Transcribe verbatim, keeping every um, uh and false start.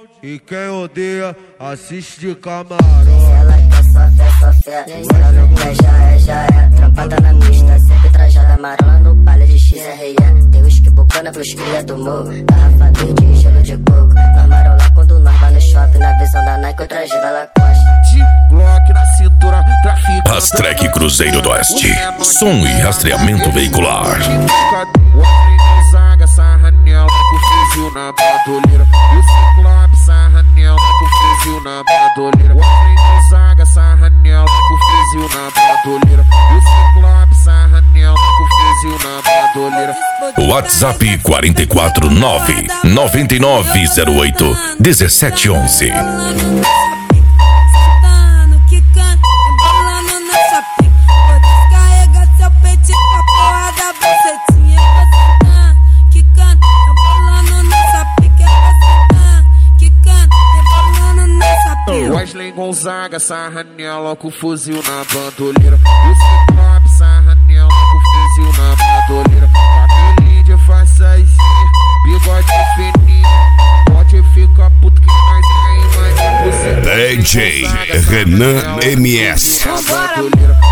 e quem odeia assiste de camarote. Ela quer só fé, só fé, ela não quer, já é, já é. Trampada na pista, sempre trajada amarela no palha de X R E. Tem uísque bocana pros cria do morro, garrafa verde, gelo de coco. Nós marola quando nós vai no shopping, na visão da Nike, o traje da Lacoste. De Glock na cintura, trafica. Rastrec Cruzeiro do Oeste, som e rastreamento veicular. Zaga, sarra nela com fuzil na bandoleira. E o Ciclope sarra nela com fuzil na bandoleira. O Zaga, sarra nela com fuzil na bandoleira. E o Ciclope sarra nela com fuzil na bandoleira. WhatsApp quatro quatro nove nove nove zero oito um sete um um. Wesley Gonzaga, sarra nela com fuzil na bandoleira. E o Ciclope sarra nela com fuzil na bandoleira. Cabelinho de façazinha, bigode fininho. Pode ficar puto que mais tem, mais é você. D J Renan M S. Vambora.